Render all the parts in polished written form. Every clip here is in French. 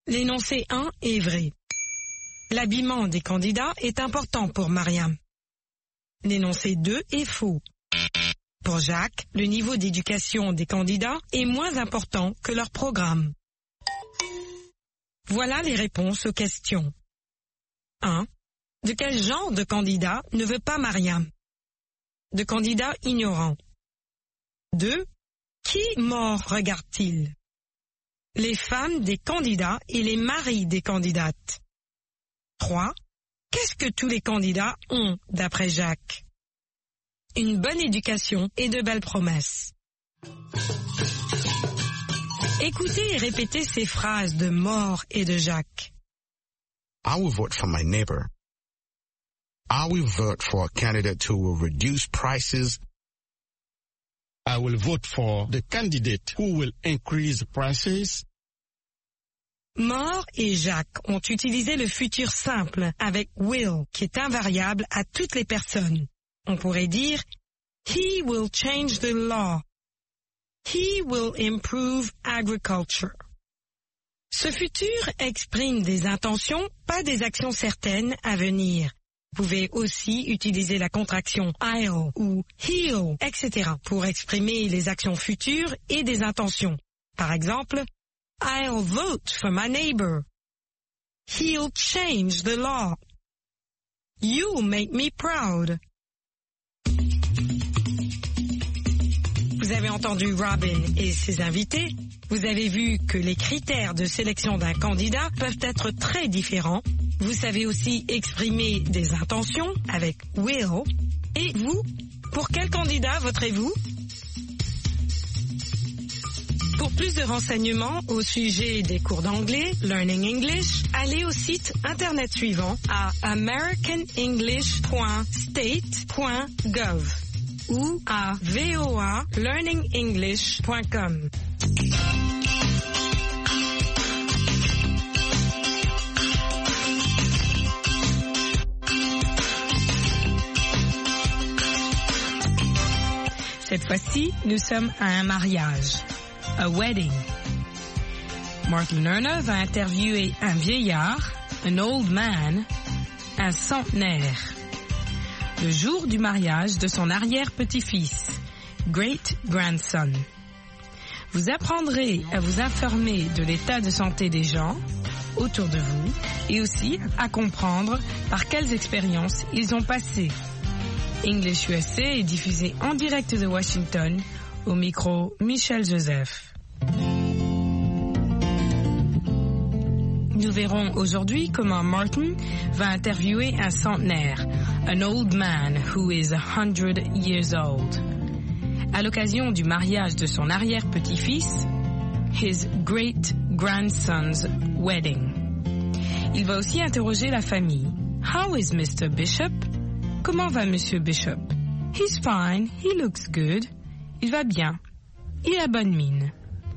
L'énoncé 1 est vrai. L'habillement des candidats est important pour Mariam. L'énoncé 2 est faux. Pour Jacques, le niveau d'éducation des candidats est moins important que leur programme. Voilà les réponses aux questions. 1. De quel genre de candidat ne veut pas Mariam? De candidats ignorants. 2. Qui mort regarde-t-il? Les femmes des candidats et les maris des candidates. 3. Qu'est-ce que tous les candidats ont d'après Jacques? Une bonne éducation et de belles promesses. Écoutez et répétez ces phrases de Mort et de Jacques. I will vote for my neighbor. I will vote for a candidate who will reduce prices. I will vote for the candidate who will increase prices. Mort et Jacques ont utilisé le futur simple avec will, qui est invariable à toutes les personnes. On pourrait dire He will change the law. He will improve agriculture. Ce futur exprime des intentions, pas des actions certaines à venir. Vous pouvez aussi utiliser la contraction I'll ou he'll, etc. pour exprimer les actions futures et des intentions. Par exemple, I'll vote for my neighbor. He'll change the law. You'll make me proud. Vous avez entendu Robin et ses invités. Vous avez vu que les critères de sélection d'un candidat peuvent être très différents. Vous savez aussi exprimer des intentions avec will. Et vous, pour quel candidat voterez-vous? Pour plus de renseignements au sujet des cours d'anglais, Learning English, allez au site internet suivant à americanenglish.state.gov ou à voalearningenglish.com. Cette fois-ci, nous sommes à un mariage. A wedding. Martin Lerner va interviewer un vieillard, an old man, un centenaire, le jour du mariage de son arrière-petit-fils, great-grandson. Vous apprendrez à vous informer de l'état de santé des gens autour de vous et aussi à comprendre par quelles expériences ils ont passé. English USA est diffusé en direct de Washington. Au micro, Michel Joseph. Nous verrons aujourd'hui comment Martin va interviewer un centenaire, an old man who is 100 years old. À l'occasion du mariage de son arrière-petit-fils, his great-grandson's wedding. Il va aussi interroger la famille. How is Mr. Bishop? Comment va Monsieur Bishop? He's fine, he looks good. Il va bien. Il a bonne mine.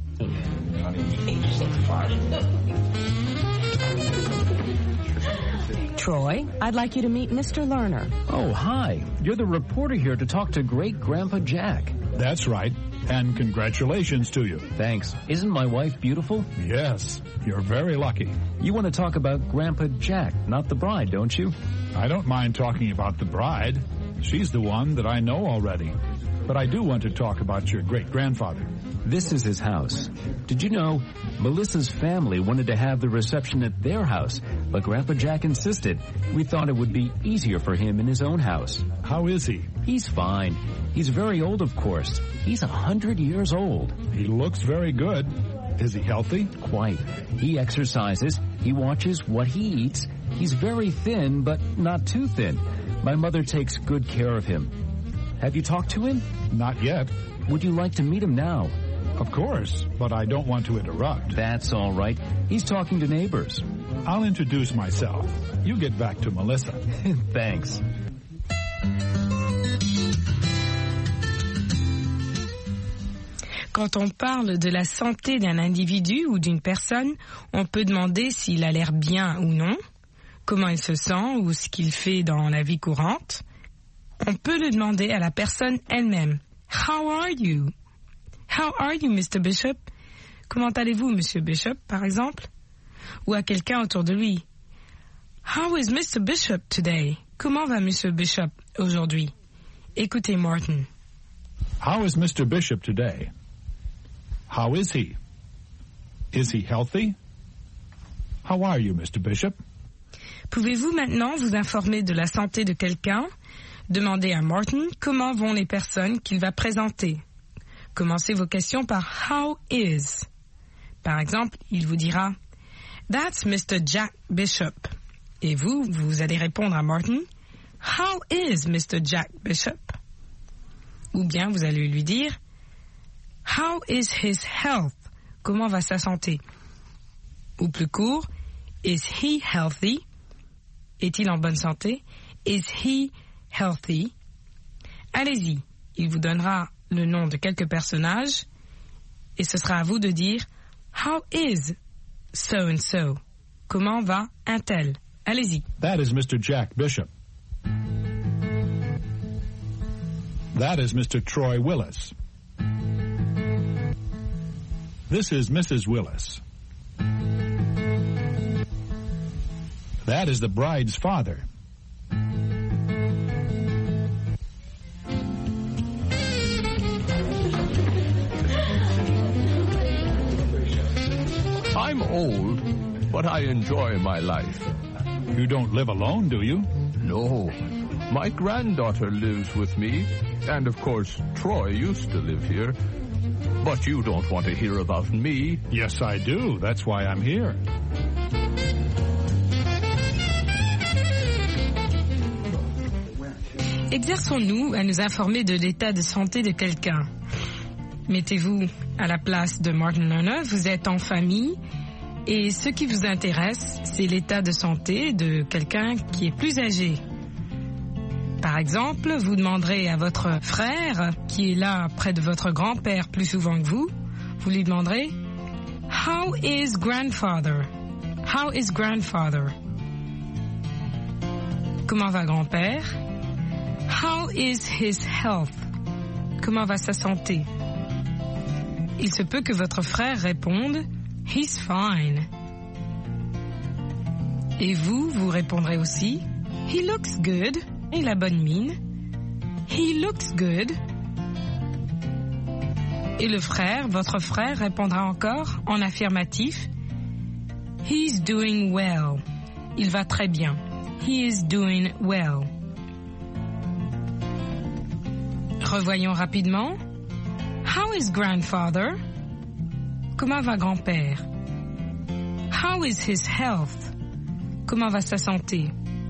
Troy, I'd like you to meet Mr. Lerner. Oh, hi. You're the reporter here to talk to Great-Grandpa Jack. That's right. And congratulations to you. Thanks. Isn't my wife beautiful? Yes, you're very lucky. You want to talk about Grandpa Jack, not the bride, don't you? I don't mind talking about the bride. She's the one that I know already. But I do want to talk about your great-grandfather. This is his house. Did you know Melissa's family wanted to have the reception at their house, but Grandpa Jack insisted. We thought it would be easier for him in his own house. How is he? He's fine. He's very old, of course. He's 100 years old. He looks very good. Is he healthy? Quite. He exercises. He watches what he eats. He's very thin, but not too thin. My mother takes good care of him. Have you talked to him? Not yet. Would you like to meet him now? Of course, but I don't want to interrupt. That's all right. He's talking to neighbors. I'll introduce myself. You get back to Melissa. Thanks. Quand on parle de la santé d'un individu ou d'une personne, on peut demander s'il a l'air bien ou non, comment il se sent ou ce qu'il fait dans la vie courante. On peut le demander à la personne elle-même. How are you? How are you, Mr. Bishop? Comment allez-vous, Monsieur Bishop, par exemple? ou à quelqu'un autour de lui. How is Mr. Bishop today? Comment va Mr. Bishop aujourd'hui? Écoutez Martin. How is Mr. Bishop today? How is he? Is he healthy? How are you, Mr. Bishop? Pouvez-vous maintenant vous informer de la santé de quelqu'un? Demandez à Martin comment vont les personnes qu'il va présenter. Commencez vos questions par How is? Par exemple, il vous dira That's Mr. Jack Bishop. Et vous allez répondre à Martin How is Mr. Jack Bishop? Ou bien vous allez lui dire How is his health? Comment va sa santé? Ou plus court, Is he healthy? Est-il en bonne santé? Is he healthy? Allez-y, il vous donnera le nom de quelques personnages et ce sera à vous de dire How is so and so? Comment va un tel? Allez-y. That is Mr. Jack Bishop. That is Mr. Troy Willis. This is Mrs. Willis. That is the bride's father. I'm old, but I enjoy my life. You don't live alone, do you? No. My granddaughter lives with me, and of course, Troy used to live here. But you don't want to hear about me. Yes, I do. That's why I'm here. Exerçons-nous à nous informer de l'état de santé de quelqu'un. Mettez-vous à la place de Martin Lerner, vous êtes en famille et ce qui vous intéresse, c'est l'état de santé de quelqu'un qui est plus âgé. Par exemple, vous demanderez à votre frère, qui est là près de votre grand-père plus souvent que vous lui demanderez « How is grandfather? How is grandfather? » Comment va grand-père? How is his health? Comment va sa santé? Il se peut que votre frère réponde « He's fine ». Et vous répondrez aussi « He looks good ». Et la bonne mine. He looks good. Et le frère, votre frère, répondra encore en affirmatif. He's doing well. Il va très bien. He is doing well. Revoyons rapidement. How is grandfather? Comment va grand-père? How is his health? Comment va sa santé?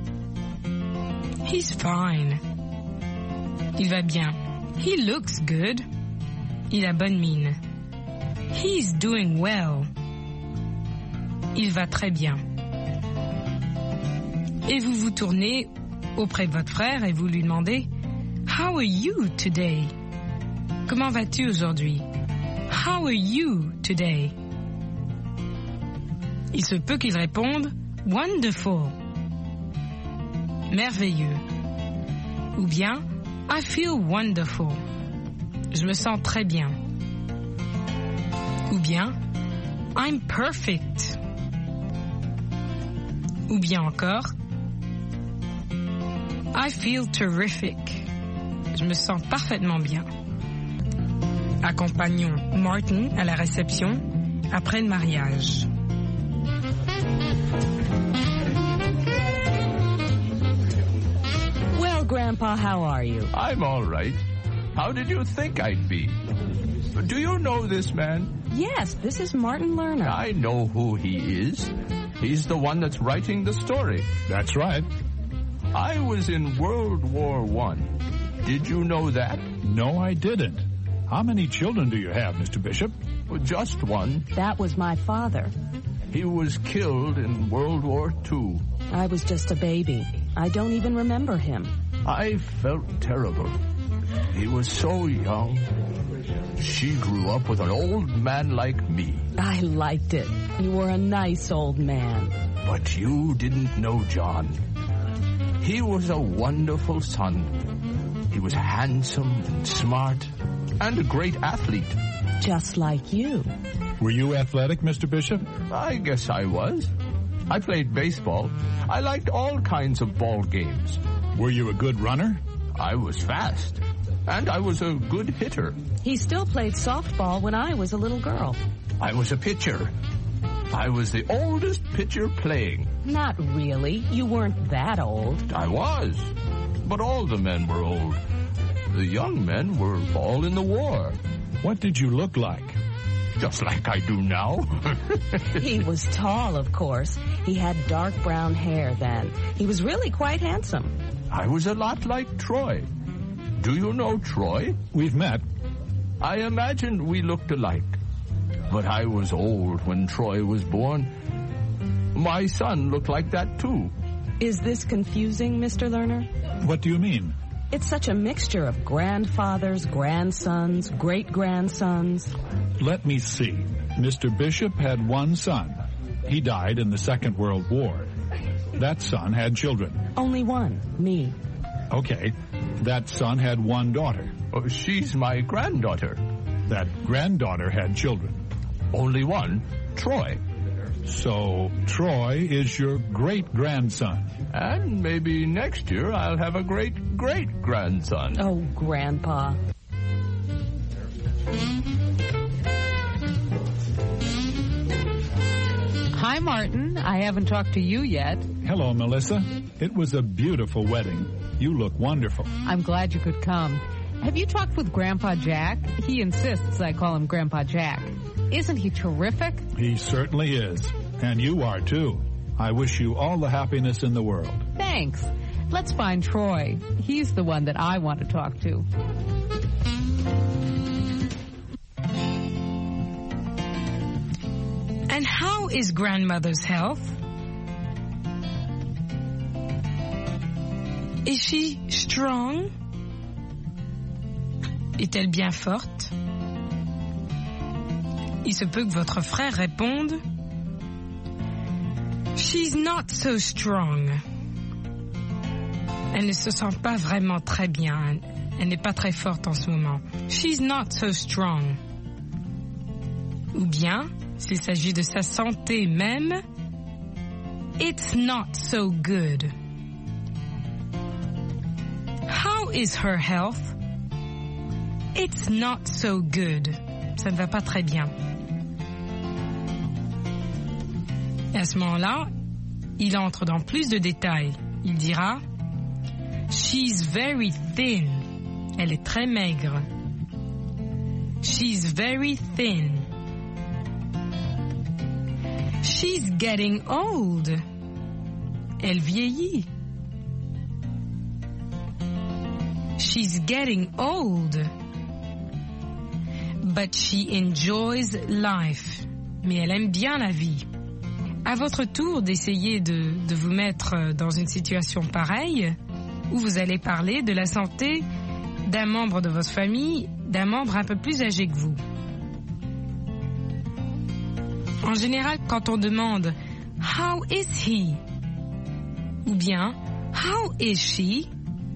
He's fine. Il va bien. He looks good. Il a bonne mine. He's doing well. Il va très bien. Et vous vous tournez auprès de votre frère et vous lui demandez How are you today? Comment vas-tu aujourd'hui? How are you today? Il se peut qu'il réponde Wonderful. Merveilleux. Ou bien I feel wonderful. Je me sens très bien. Ou bien I'm perfect. Ou bien encore I feel terrific. Je me sens parfaitement bien. Accompagnons Martin à la réception après le mariage. Grandpa, how are you? I'm all right. How did you think I'd be? Do you know this man? Yes, this is Martin Lerner. I know who he is. He's the one that's writing the story. That's right. I was in World War I. Did you know that? No, I didn't. How many children do you have, Mr. Bishop? Just one. That was my father. He was killed in World War II. I was just a baby. I don't even remember him. I felt terrible. He was so young. She grew up with an old man like me. I liked it. You were a nice old man. But you didn't know John. He was a wonderful son. He was handsome and smart and a great athlete. Just like you. Were you athletic, Mr. Bishop? I guess I was. I played baseball. I liked all kinds of ball games. Were you a good runner? I was fast. And I was a good hitter. He still played softball when I was a little girl. I was a pitcher. I was the oldest pitcher playing. Not really. You weren't that old. I was. But all the men were old. The young men were all in the war. What did you look like? Just like I do now. He was tall, of course. He had dark brown hair then. He was really quite handsome. I was a lot like Troy. Do you know Troy? We've met. I imagined we looked alike. But I was old when Troy was born. My son looked like that too. Is this confusing, Mr. Lerner? What do you mean? It's such a mixture of grandfathers, grandsons, great-grandsons. Let me see. Mr. Bishop had one son. He died in the Second World War. That son had children. Only one, me. Okay. That son had one daughter. Oh, she's my granddaughter. That granddaughter had children. Only one, Troy. So Troy is your great-grandson. And maybe next year I'll have a great-great-grandson. Oh, Grandpa. Hi, Martin. I haven't talked to you yet. Hello, Melissa. It was a beautiful wedding. You look wonderful. I'm glad you could come. Have you talked with Grandpa Jack? He insists I call him Grandpa Jack. Isn't he terrific? He certainly is. And you are, too. I wish you all the happiness in the world. Thanks. Let's find Troy. He's the one that I want to talk to. And how is grandmother's health? Is she strong? Est-elle bien forte? Il se peut que votre frère réponde She's not so strong. Elle ne se sent pas vraiment très bien. Elle n'est pas très forte en ce moment. She's not so strong. Ou bien, s'il s'agit de sa santé même, It's not so good. How is her health? It's not so good. Ça ne va pas très bien. Et à ce moment-là, il entre dans plus de détails. Il dira She's very thin. Elle est très maigre. She's very thin. She's getting old. Elle vieillit. She's getting old. But she enjoys life. Mais elle aime bien la vie. À votre tour d'essayer de vous mettre dans une situation pareille, où vous allez parler de la santé d'un membre de votre famille, d'un membre un peu plus âgé que vous. En général, quand on demande « How is he ?» ou bien « How is she ?»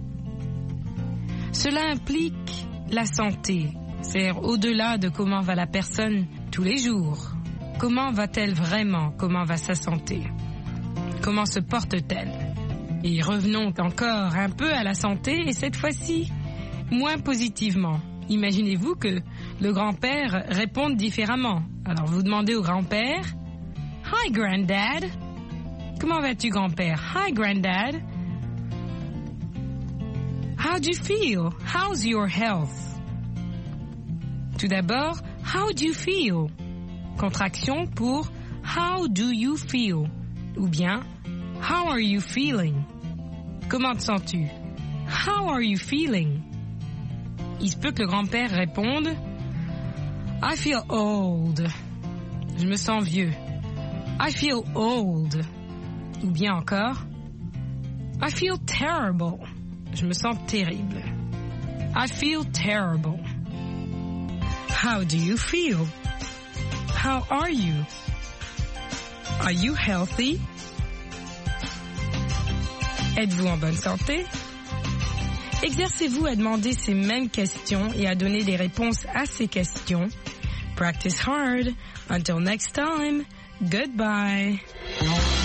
cela implique la santé, c'est-à-dire au-delà de comment va la personne tous les jours. Comment va-t-elle vraiment? Comment va sa santé? Comment se porte-t-elle? Et revenons encore un peu à la santé, et cette fois-ci, moins positivement. Imaginez-vous que le grand-père réponde différemment. Alors vous demandez au grand-père, « Hi, Granddad !»« Comment vas-tu, grand-père? »« Hi, Granddad !»« How do you feel? How's your health? » Tout d'abord, « How do you feel? » Contraction pour « How do you feel? » ou bien « How are you feeling? » Comment te sens-tu? « How are you feeling? » Il se peut que le grand-père réponde « I feel old. » Je me sens vieux. « I feel old. » Ou bien encore « I feel terrible. » Je me sens terrible. « I feel terrible. » How do you feel? How are you? Are you healthy? Êtes-vous en bonne santé? Exercez-vous à demander ces mêmes questions et à donner des réponses à ces questions Practice hard. Until next time, goodbye.